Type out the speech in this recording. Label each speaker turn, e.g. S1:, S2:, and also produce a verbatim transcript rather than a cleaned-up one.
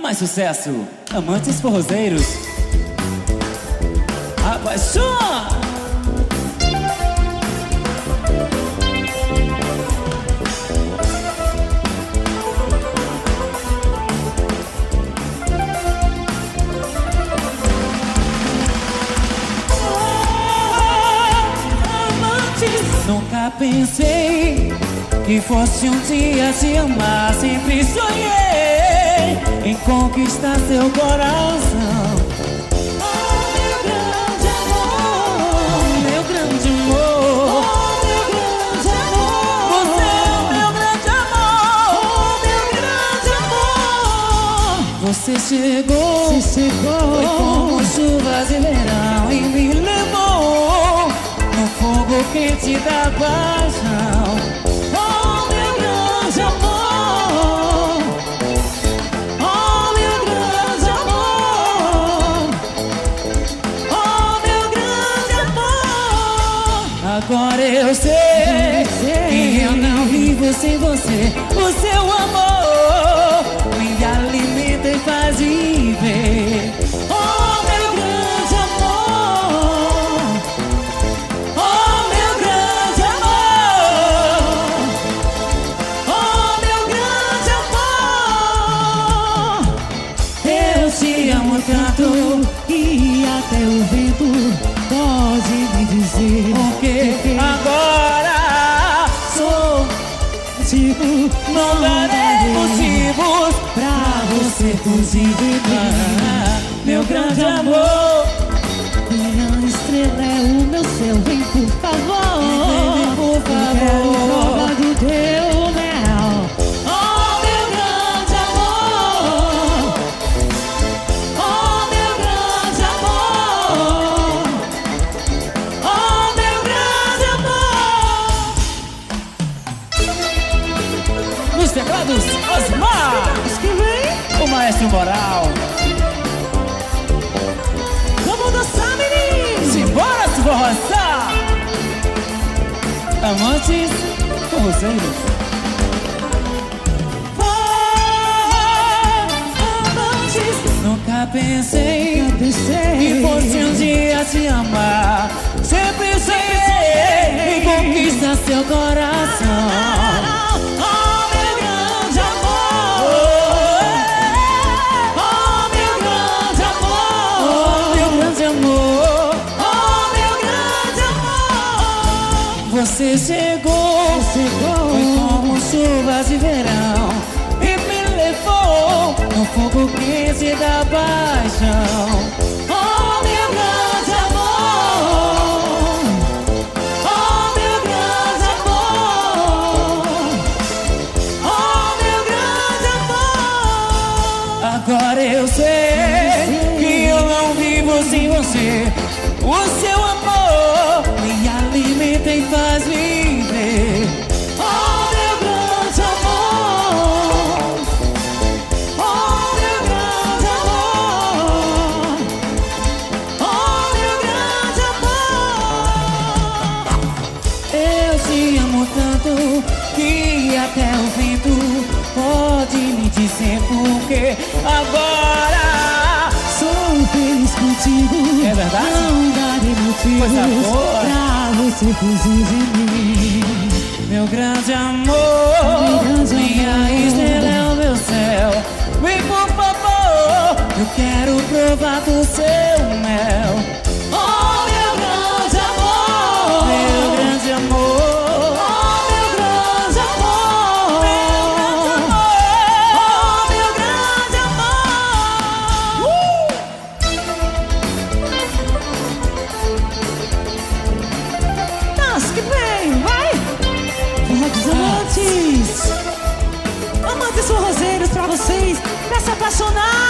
S1: mais sucesso, amantes forrozeiros. Apaixona! Nunca pensei que fosse um dia te amar. Sempre sonhei em conquistar seu coração. Oh, meu grande amor, meu grande amor, oh, meu grande amor. Você é o meu grande amor, oh, meu grande amor. Você chegou, Você chegou. Foi como chuva de verão e me levou no fogo quente da paixão. Oh, meu grande amor, oh, meu grande amor, oh, meu grande amor. Agora eu sei que eu não vivo sem você. O seu amor me alimenta e faz viver. Oh, meu grande amor, oh, meu grande amor, oh, meu grande amor. Eu te amo tanto que até o vento pode me dizer. Porque agora sou contigo, não darei motivos pra você fugir de mim. Meu grande amor, minha estrela é o meu céu. Vem por favor, vem por favor, eu quero prova do teu mel. Oh, meu grande amor, oh, meu grande amor, oh, meu grande amor. Nos teclados, Osmar, o maestro moral. Vamos dançar, meninos! Simbora se forroçar! Amantes forrozeiros. Amantes. Nunca pensei, Nunca pensei que fosse um dia te amar. Sempre sonhei em conquistar seu coração. Você chegou, chegou, foi como chuva de verão e me levou no fogo quente da paixão. Oh, meu grande amor, oh, meu grande amor, oh, meu grande amor. Agora eu sei que eu não vivo sem você. O seu amor me alimenta e faz viver. Oh, meu grande amor, oh, meu grande amor, oh, meu grande amor. Eu te amo tanto que até o vento pode me dizer porque agora sou feliz contigo. É verdade? Não darei motivo pra você fugir de mim. Meu grande amor, meu grande minha amor, estrela é o meu céu. Vem por favor, eu quero provar do seu mel. Oh, meu grande amor, meu grande amor.
S2: Amantes forrozeiros pra vocês, pra se apaixonar.